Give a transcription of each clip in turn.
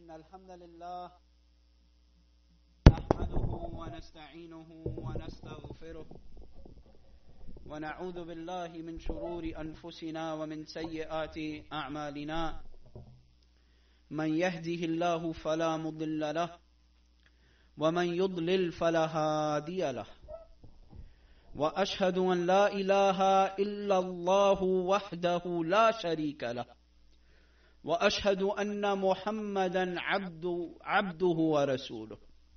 إن الحمد لله نحمده ونستعينه ونستغفره ونعوذ بالله من شرور أنفسنا ومن سيئات أعمالنا من يهده الله فلا مضل له ومن يضلل فلا هادي له وأشهد أن لا إله إلا الله وحده لا شريك له وأشهد أن محمدا عبده ورسوله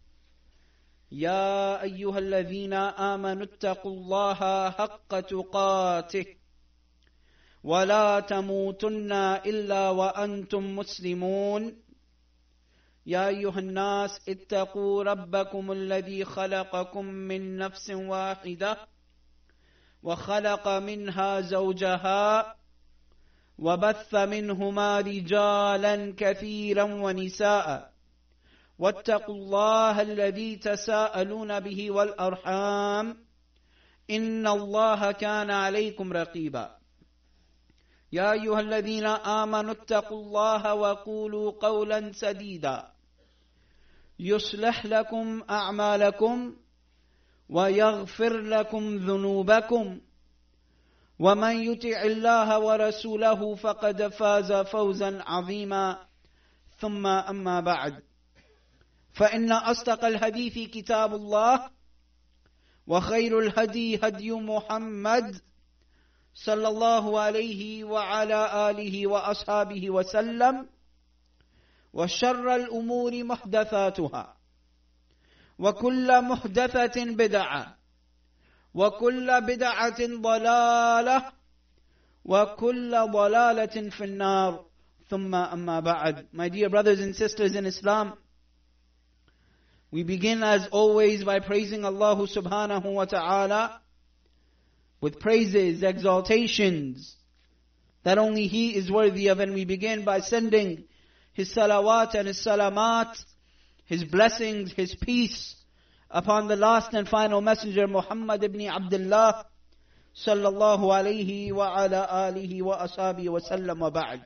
يا أيها الذين آمنوا اتقوا الله حق تقاته ولا تموتن إلا وأنتم مسلمون يا أيها الناس اتقوا ربكم الذي خلقكم من نفس واحدة وخلق منها زوجها وبث منهما رجالا كثيرا ونساء واتقوا الله الذي تساءلون به والأرحام إن الله كان عليكم رقيبا يا أيها الذين آمنوا اتقوا الله وقولوا قولا سديدا يصلح لكم أعمالكم ويغفر لكم ذنوبكم ومن يطع الله ورسوله فقد فاز فوزا عظيما ثم أما بعد فإن أصدق الحديث كتاب الله وخير الهدي هدي محمد صلى الله عليه وعلى آله وأصحابه وسلم وشر الأمور محدثاتها وكل محدثة بدعة وكل بدعة ضلالة وكل ضلالة في النار ثم أما بعد. My dear brothers and sisters in Islam, we begin as always by praising Allah subhanahu wa ta'ala with praises, exaltations that only He is worthy of, and we begin by sending His salawat and His salamat, His blessings, His peace upon the last and final messenger Muhammad ibn Abdullah sallallahu alayhi wa ala alihi wa ashabihi wa sallam wa ba'd.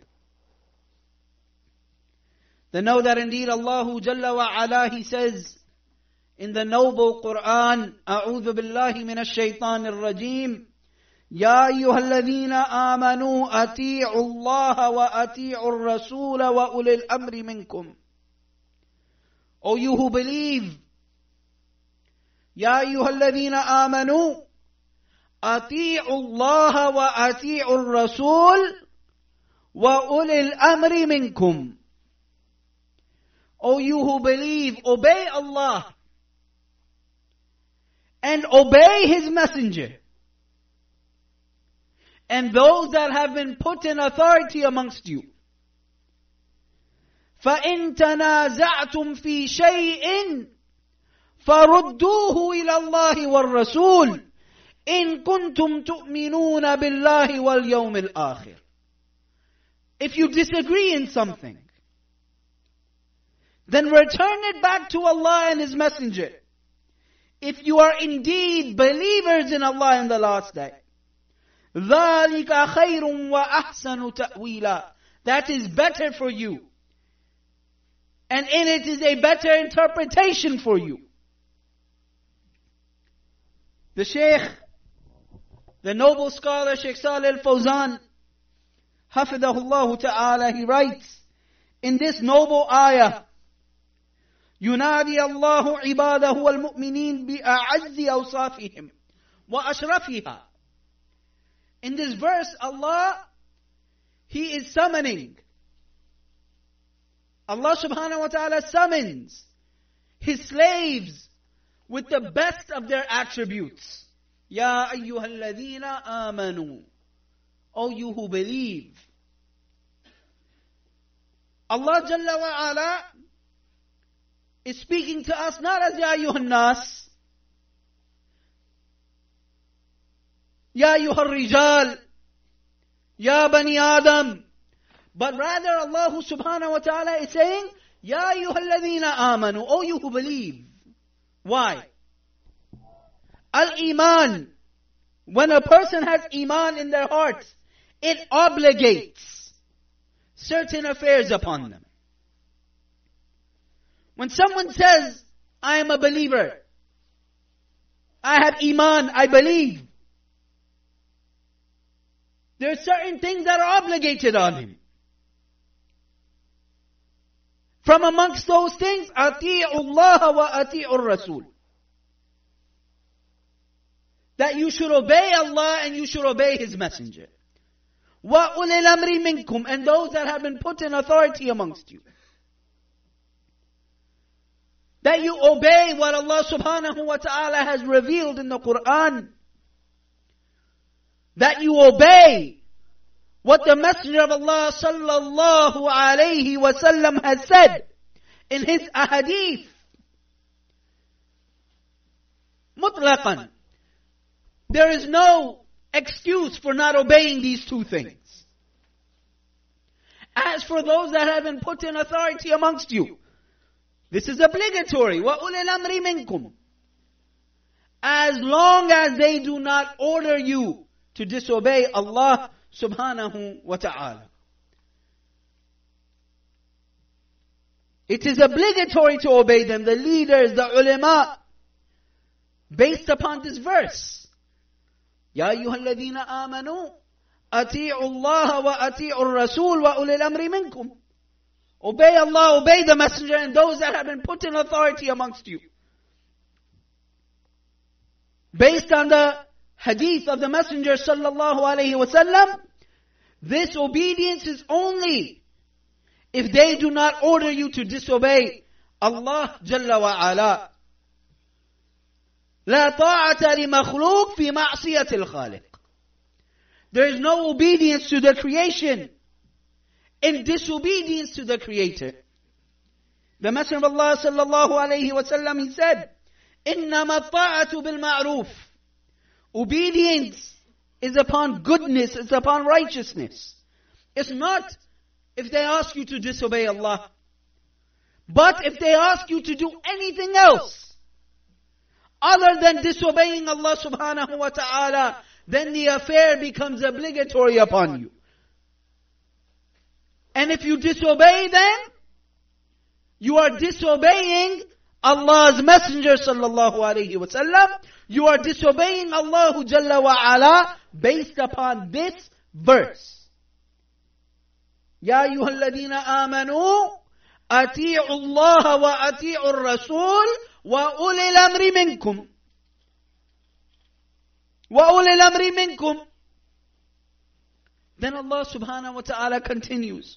Then know that indeed Allah Jalla wa ala, He says in the noble Quran, A'udhu billahi minash shaitanir rajim, Ya ayyuhalladhina amanu ati'u Allah wa ati'u ar-rasula wa ulil amri minkum. O you who believe, Ya ayyuhalladhina amanu ati'u Allah wa ati'u ar-rasul wa ulil amri minkum. O you who believe, obey Allah and obey His messenger and those that have been put in authority amongst you. فَإِن تَنَازَعْتُمْ فِي شَيْءٍ فَرُدُّوهُ إِلَى اللَّهِ وَالرَّسُولِ إِن كُنتُمْ تُؤْمِنُونَ بِاللَّهِ وَالْيَوْمِ الْآخِرِ. If you disagree in something, then return it back to Allah and His messenger. If you are indeed believers in Allah in the last day. ذَلِكَ خَيْرٌ وَأَحْسَنُ تَأْوِيلًا. That is better for you. And in it is a better interpretation for you. The Shaykh, the noble scholar Shaykh Salih al-Fawzan, Hafidahullah Ta'ala, he writes in this noble ayah, ينادي الله عباده والمؤمنين بأعز أوصافهم وأشرفها. In this verse, Allah, He is summoning. Allah subhanahu wa ta'ala summons His slaves with the best of their attributes. Ya ayyuhalladhina amanu. O you who believe. Allah Jalla wa ala is speaking to us not as Ya ayyuhan nas, Ya ayyuhar rijal, Ya bani Adam, but rather Allah subhanahu wa ta'ala is saying, Ya ayyuhalladhina amanu, O you who believe. Why? Al-Iman. When a person has Iman in their heart, it obligates certain affairs upon them. When someone says, I am a believer, I have iman, I believe, there are certain things that are obligated on him. From amongst those things, أَطِيعُ اللَّهَ وَأَطِيعُ الرَّسُولِ. That you should obey Allah and you should obey His Messenger. وَأُولِي الْأَمْرِ مِنْكُمْ. And those that have been put in authority amongst you. That you obey what Allah subhanahu wa ta'ala has revealed in the Quran. That you obey what the Messenger of Allah sallallahu alayhi wa sallam has said in his ahadith. Mutlaqan. There is no excuse for not obeying these two things. As for those that have been put in authority amongst you, this is obligatory. وَأُولِي الْأَمْرِ مِنْكُمْ. As long as they do not order you to disobey Allah subhanahu wa ta'ala. It is obligatory to obey them, the leaders, the ulama, based upon this verse. يَا أَيُّهَا الَّذِينَ آمَنُوا أَطِيعُوا اللَّهَ وَأَطِيعُوا الرَّسُولَ وَأُولِي الْأَمْرِ مِنْكُمْ. Obey Allah, obey the Messenger and those that have been put in authority amongst you. Based on the hadith of the Messenger sallallahu alayhi wa sallam, this obedience is only if they do not order you to disobey Allah Jalla wa Ala. لا طاعة لمخلوق في معصية الخالق. There is no obedience to the creation in disobedience to the Creator. The Messenger of Allah sallallahu alayhi wa sallam, he said, إِنَّمَا الطَّاعَةُ بِالْمَعْرُوفِ. Obedience is upon goodness, it's upon righteousness. It's not if they ask you to disobey Allah. But if they ask you to do anything else other than disobeying Allah subhanahu wa ta'ala, then the affair becomes obligatory upon you. And if you disobey them, you are disobeying Allah's Messenger sallallahu alayhi wa sallam. You are disobeying Allah Jalla wa Ala based upon this verse. Ya ayyuhalladhina amanu ati'u Allah wa ati'u ar-rasul wa ulil amri minkum. Wa ulil amri minkum. Then Allah subhanahu wa ta'ala continues.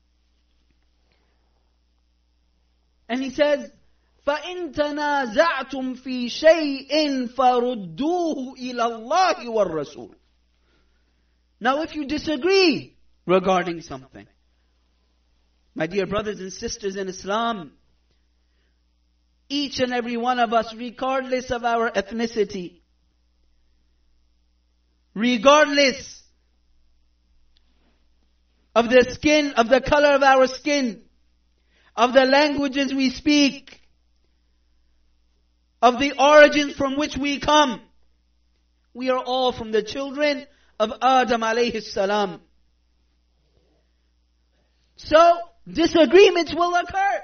And He says, فَإِن تَنَازَعْتُمْ فِي شَيْءٍ فَرُدُّوهُ إِلَى اللَّهِ وَالرَّسُولِ. Now if you disagree regarding something, my dear brothers and sisters in Islam, each and every one of us, regardless of our ethnicity, regardless of the skin, of the color of our skin, of the languages we speak, of the origins from which we come, we are all from the children of Adam alayhi salam. So, disagreements will occur.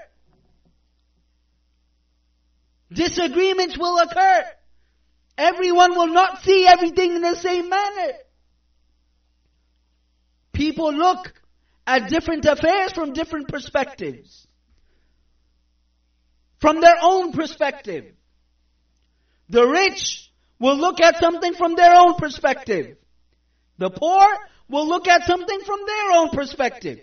Disagreements will occur. Everyone will not see everything in the same manner. People look at different affairs from different perspectives. From their own perspective. The rich will look at something from their own perspective. The poor will look at something from their own perspective.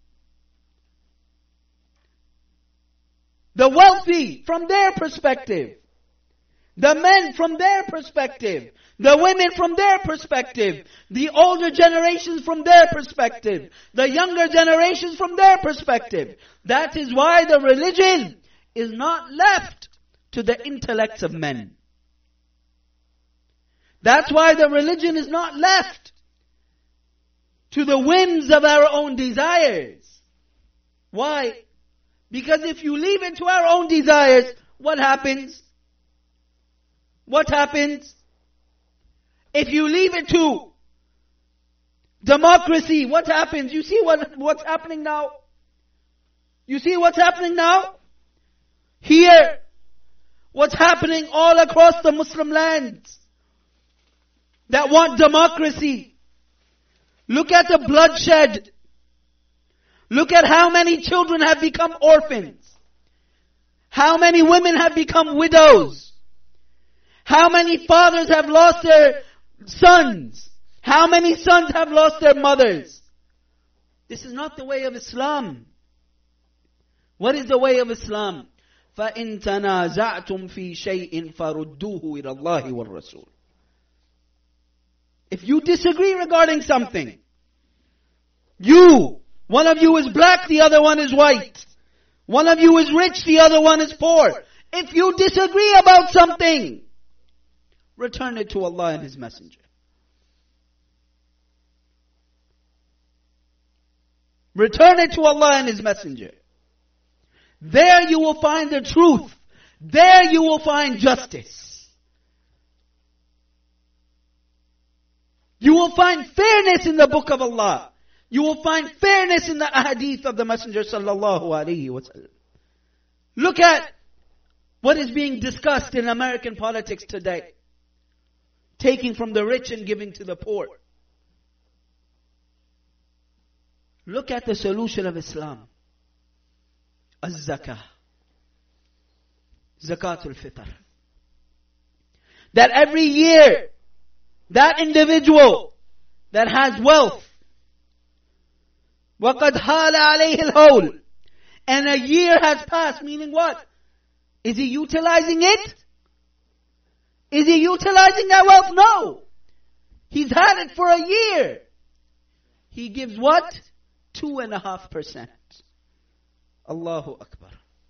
The wealthy from their perspective. The men from their perspective. The women from their perspective. The older generations from their perspective. The younger generations from their perspective. That is why the religion is not left to the intellects of men. That's why the religion is not left to the whims of our own desires. Why? Because if you leave it to our own desires, what happens? What happens? If you leave it to democracy, what happens? You see what's happening now? You see what's happening now? Here, what's happening all across the Muslim lands that want democracy. Look at the bloodshed. Look at how many children have become orphans. How many women have become widows. How many fathers have lost their sons. How many sons have lost their mothers. This is not the way of Islam. What is the way of Islam? فَإِن تَنَازَعْتُمْ فِي شَيْءٍ فَرُدُّوهُ إِلَى اللَّهِ وَالرَّسُولِ. If you disagree regarding something, one of you is black, the other one is white. One of you is rich, the other one is poor. If you disagree about something, return it to Allah and His Messenger. Return it to Allah and His Messenger. There you will find the truth. There you will find justice. You will find fairness in the book of Allah. You will find fairness in the ahadith of the Messenger sallallahu alaihi wasallam. Look at what is being discussed in American politics today. Taking from the rich and giving to the poor. Look at the solution of Islam. Az-zakah. Zakatul fitr. That every year, that individual that has wealth, وَقَدْ حَالَ عَلَيْهِ الْهَوْلِ, and a year has passed, meaning what? Is he utilizing it? Is he utilizing that wealth? No. He's had it for a year. He gives what? 2.5%. Allahu Akbar.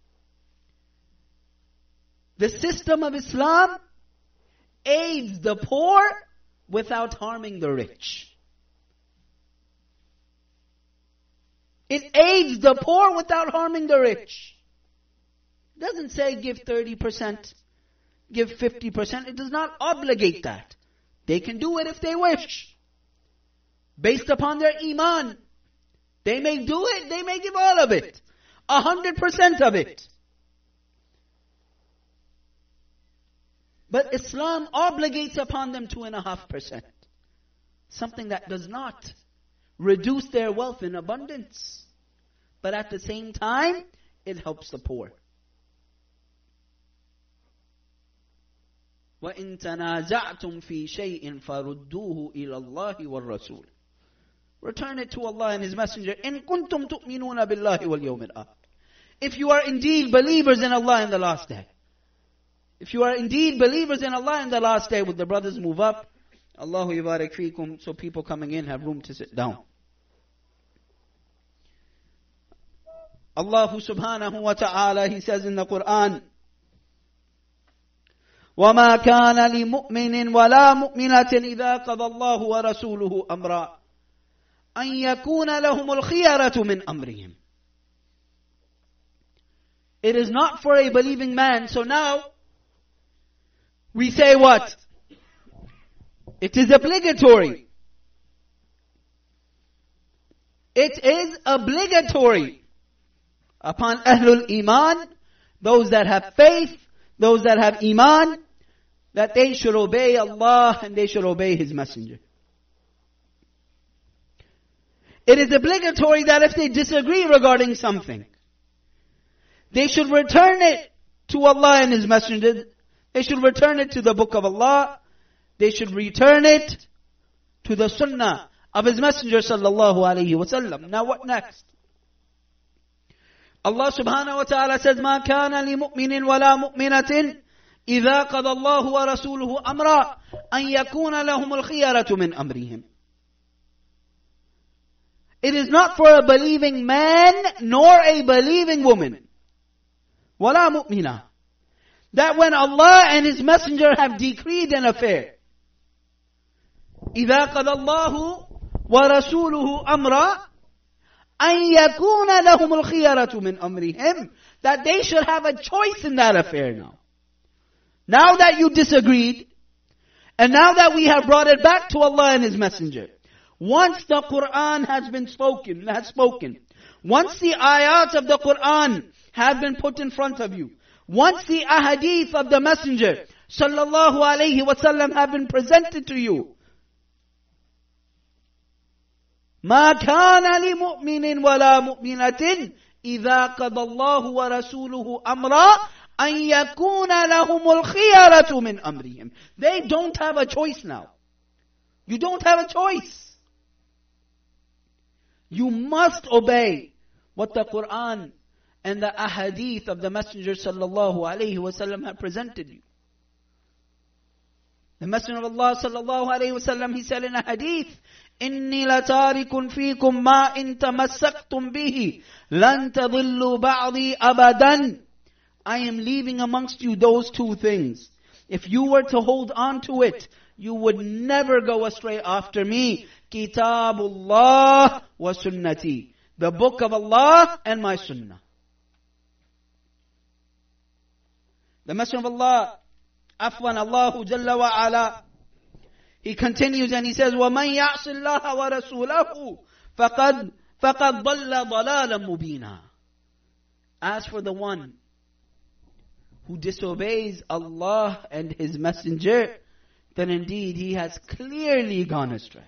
The system of Islam aids the poor without harming the rich. It aids the poor without harming the rich. It doesn't say give 30%, give 50%. It does not obligate that. They can do it if they wish. Based upon their iman. They may do it, they may give all of it. 100% of it. But Islam obligates upon them 2.5%. Something that does not reduce their wealth in abundance. But at the same time, it helps the poor. وَإِن تَنَازَعْتُمْ فِي شَيْءٍ فَرُدُّوهُ إِلَى اللَّهِ وَالرَّسُولِ. Return it to Allah and His Messenger. إِن كُنْتُمْ تُؤْمِنُونَ بِاللَّهِ وَالْيَوْمِ الْآخِرِ. If you are indeed believers in Allah in the last day. If you are indeed believers in Allah in the last day, would the brothers move up? Allahu yubarak feekum, so people coming in have room to sit down. Allah subhanahu wa ta'ala, He says in the Quran, وَمَا كَانَ لِمُؤْمِنٍ وَلَا مُؤْمِنَةٍ إِذَا قَضَى اللَّهُ وَرَسُولُهُ أَمْرًا أَن يَكُونَ لَهُمُ الْخِيَرَةُ مِنْ أَمْرِهِمْ. It is not for a believing man. So now, we say what? It is obligatory. It is obligatory upon Ahlul Iman, those that have faith, those that have Iman, that they should obey Allah and they should obey His Messenger. It is obligatory that if they disagree regarding something, they should return it to Allah and His Messenger. They should return it to the book of Allah. They should return it to the sunnah of His Messenger sallallahu alaihi wasallam. Now what next? Allah subhanahu wa ta'ala says, مَا كَانَ لِمُؤْمِنٍ وَلَا مُؤْمِنَةٍ إِذَا قَضَى اللَّهُ وَرَسُولُهُ أَمْرًا أَن يَكُونَ لَهُمُ الْخِيَرَةُ مِنْ أَمْرِهِمْ. It is not for a believing man nor a believing woman. وَلَا مُؤْمِنَةٍ. That when Allah and His Messenger have decreed an affair, إِذَا قَضَى اللَّهُ وَرَسُولُهُ أَمْرًا أَن يَكُونَ لَهُمُ الْخِيَرَةُ مِنْ أَمْرِهِمْ. That they should have a choice in that affair now. Now that you disagreed, and now that we have brought it back to Allah and His Messenger, once the Quran has spoken, once the ayat of the Quran have been put in front of you, Once the ahadith of the Messenger sallallahu alayhi wasallam have been presented to you, ما كان لمؤمن ولا مؤمنة إذا قضى الله ورسوله أمرا أن يكون لهم الخيارة من أمرهم. They don't have a choice now. You don't have a choice. You must obey what the Quran and the ahadith of the Messenger sallallahu alayhi wasallam have presented you. The Messenger of Allah sallallahu alayhi wasallam, he said in a hadith, إِنِّي لَتَارِكٌ فِيكُمْ مَا إِن تَمَسَّكْتُمْ بِهِ لَن تَضِلُّوا بَعْضِي أَبَدًا. I am leaving amongst you those two things. If you were to hold on to it, you would never go astray after me. Kitabullah wa sunnati. The book of Allah and my sunnah. The Messenger of Allah, Afwan Allahu Jalla wa Ala, he continues and he says, وَمَنْ يَعْصِ اللَّهَ وَرَسُولَهُ فَقَدْ ضَلَّ ضَلَالًا مُبِينًا. As for the one who disobeys Allah and His Messenger, then indeed he has clearly gone astray.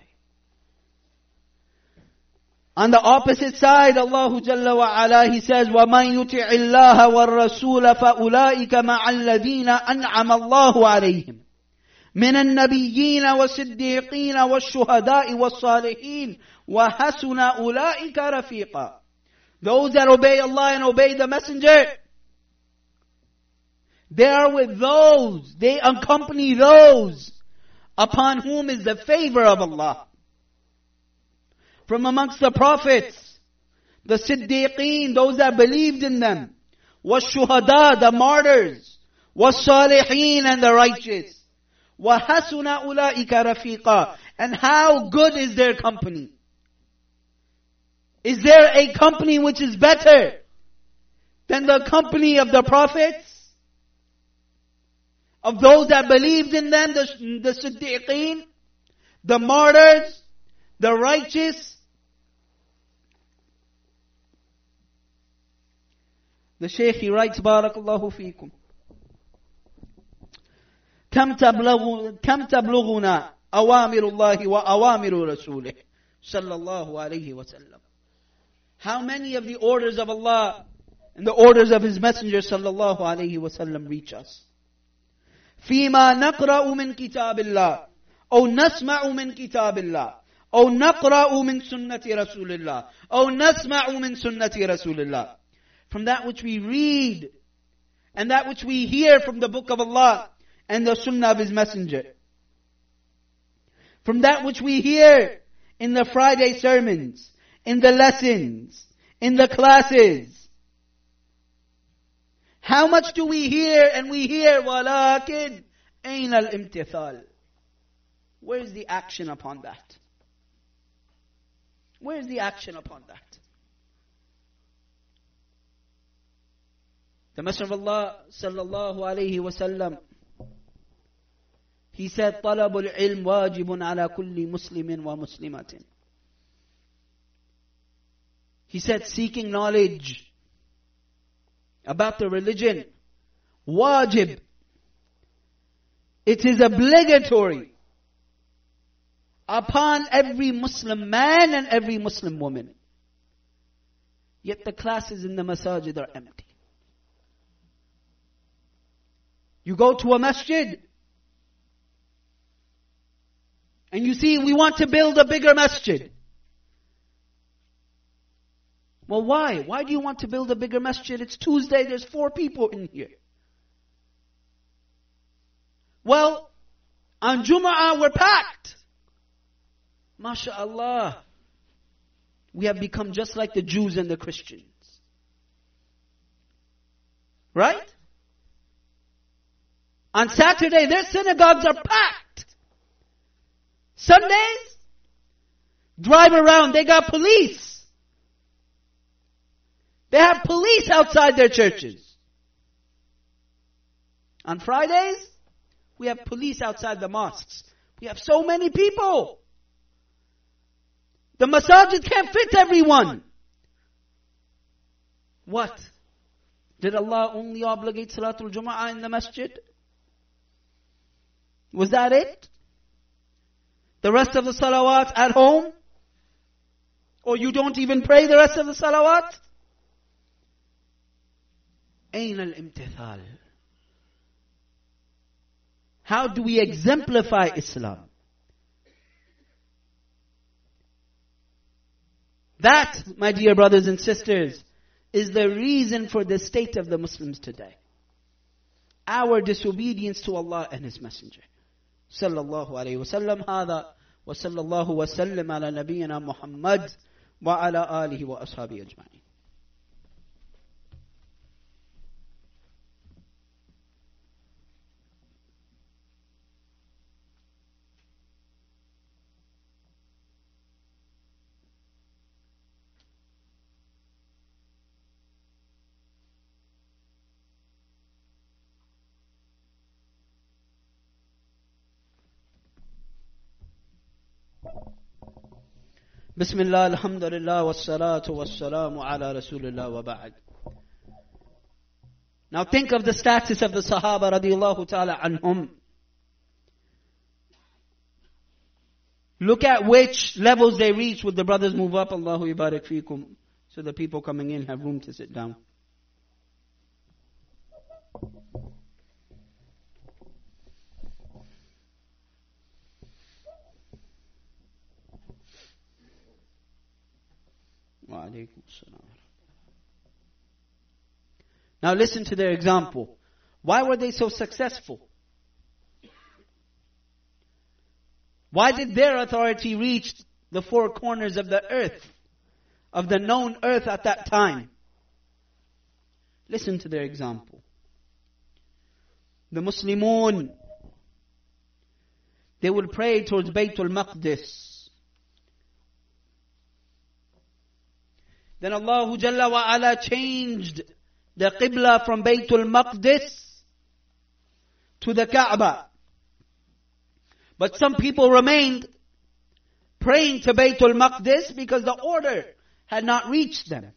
On the opposite side, Allah Jalla wa Ala, He says, وَمَنْ يُطِعِ اللَّهَ وَالرَّسُولَ فَأُولَٰئِكَ مَعَ الَّذِينَ أَنْعَمَ اللَّهُ عَلَيْهِمْ مِنَ النَّبِيِّينَ وَالصِّدِّيقِينَ وَالشُّهَدَاءِ وَالصَّالِحِينَ وَحَسُنَ أُولَٰئِكَ رَفِيقًا. Those that obey Allah and obey the Messenger, they are with those, they accompany those upon whom is the favor of Allah. From amongst the prophets, the Siddiqeen, those that believed in them, was-shuhada, the martyrs, was-salihin, and the righteous, wa-hasuna ulaika rafiqa. And how good is their company? Is there a company which is better than the company of the prophets? Of those that believed in them, the Siddiqeen, the martyrs, the righteous? The Shaykh, he writes, Barakallahu feekum. كم تبلغنا أوامر الله وأوامر رسوله صلى الله عليه وسلم. How many of the orders of Allah and the orders of His Messenger صلى الله عليه وسلم reach us? فيما نقرأ من كتاب الله أو نسمع من كتاب الله أو نقرأ من سنة رسول الله أو نسمع من سنة رسول الله. From that which we read and that which we hear from the book of Allah and the sunnah of His Messenger. From that which we hear in the Friday sermons, in the lessons, in the classes. How much do we hear? And we hear, وَلَكِنْ أَيْنَ الْإِمْتِثَالِ. Where is the action upon that? Where is the action upon that? The Messenger of Allah sallallahu alayhi wa sallam, he said, طَلَبُ الْعِلْمِ وَاجِبٌ عَلَى كُلِّ مُسْلِمٍ وَمُسْلِمَةٍ. He said, seeking knowledge about the religion, wajib. It is obligatory upon every Muslim man and every Muslim woman. Yet the classes in the masajid are empty. You go to a masjid and you see, we want to build a bigger masjid. Well, why? Why do you want to build a bigger masjid? It's Tuesday, there's 4 people in here. Well, on Jum'ah we're packed. MashaAllah. We have become just like the Jews and the Christians. Right? On Saturday, their synagogues are packed. Sundays, drive around, they got police. They have police outside their churches. On Fridays, we have police outside the mosques. We have so many people. The masajid can't fit everyone. What? Did Allah only obligate Salatul Jumu'ah in the masjid? Was that it? The rest of the salawat at home? Or you don't even pray the rest of the salawat? أين الامتثال? How do we exemplify Islam? That, my dear brothers and sisters, is the reason for the state of the Muslims today. Our disobedience to Allah and His Messenger. Sallallahu alayhi wa sallam. هذا وصلى الله وسلم على نبينا محمد وعلى آله وأصحابه أجمعين. Bismillah, alhamdulillah, wassalatu wassalamu ala rasulillah wa ba'd. Now think of the status of the Sahaba radiallahu ta'ala anhum. Look at which levels they reach. Would the brothers move up? Allahu ibarak feekum. So the people coming in have room to sit down. Now listen to their example. Why were they so successful? Why did their authority reach the four corners of the earth, of the known earth at that time? Listen to their example. The Muslimun, they would pray towards Baytul Maqdis. Then Allah Jalla wa Ala changed the Qibla from Baytul Maqdis to the Kaaba. But some people remained praying to Baytul Maqdis because the order had not reached them.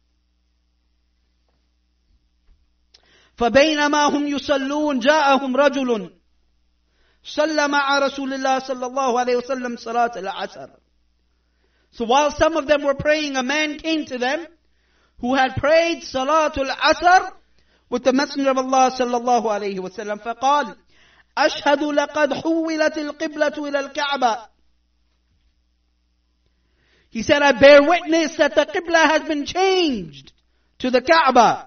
فَبَيْنَمَا هُمْ يُصَلُّونَ جَاءَهُمْ رَجُلٌ صَلَّ مَعَ رَسُولِ اللَّهِ صَلَّى اللَّهُ عَلَيْهِ وَسَلَّمْ صَلَاةَ الْعَصْرِ. So while some of them were praying, a man came to them who had prayed Salatul Asr with the Messenger of Allah sallallahu alayhi wa sallam. فقال أشهد لقد حولت القبلة إلى الكعبة. He said, I bear witness that the Qibla has been changed to the Kaaba.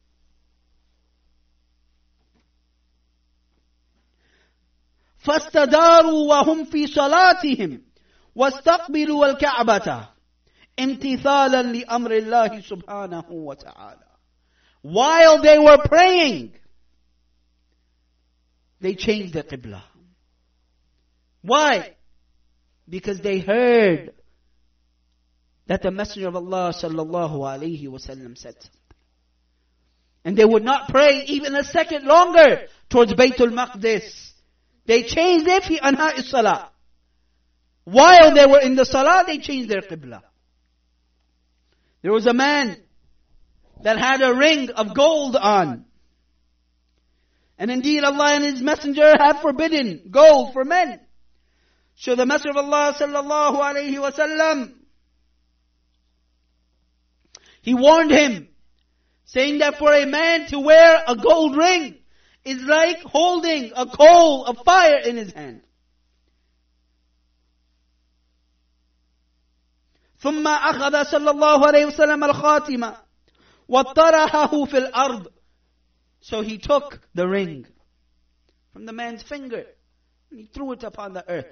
فاستداروا وهم في صلاتهم واستقبلوا الكعبة امتثالا لأمر الله سبحانه وتعالى. While they were praying, they changed the Qibla. Why? Because they heard that the Messenger of Allah sallallahu alayhi wa sallam said something. And they would not pray even a second longer towards Baytul Maqdis. They changed it fi anha'i salah. While they were in the salah, they changed their Qibla. There was a man that had a ring of gold on. And indeed Allah and His Messenger have forbidden gold for men. So the Messenger of Allah sallallahu alayhi wa sallam, he warned him, saying that for a man to wear a gold ring is like holding a coal of fire in his hand. ثم أخذ صلى الله عليه وسلم الخاتمة وطرحه في الأرض. So he took the ring from the man's finger and he threw it upon the earth.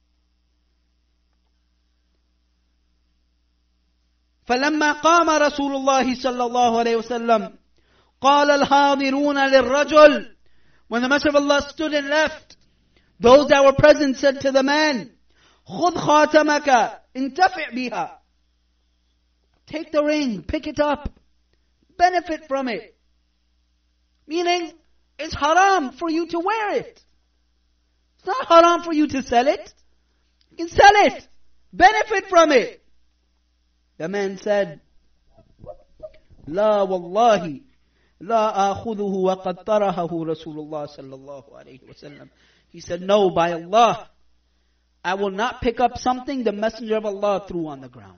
فلما قام رسول الله صلى الله عليه وسلم قال الحاضرون للرجل. When the Messenger of Allah stood and left, those that were present said to the man, خذ خاتمك انتفع بها. Take the ring, pick it up, benefit from it. Meaning, it's haram for you to wear it. It's not haram for you to sell it. You can sell it, benefit from it. The man said, لا والله لا آخذه وقد طرحه رسول الله صلى الله عليه وسلم. He said, no, by Allah, I will not pick up something the Messenger of Allah threw on the ground.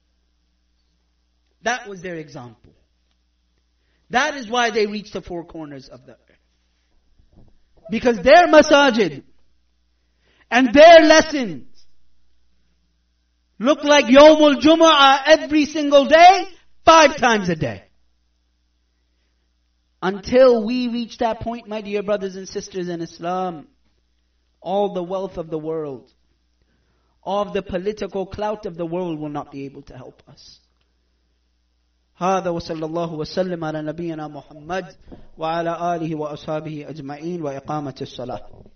That was their example. That is why they reached the four corners of the earth. Because their masajid and their lessons look like Yawmul Jumu'ah every single day, 5 times a day. Until we reach that point, my dear brothers and sisters in Islam, all the wealth of the world, all of the political clout of the world will not be able to help us. هذا وصلى الله وسلم على نبينا محمد وعلى آله وأصحابه أجمعين وإقامة الصلاة.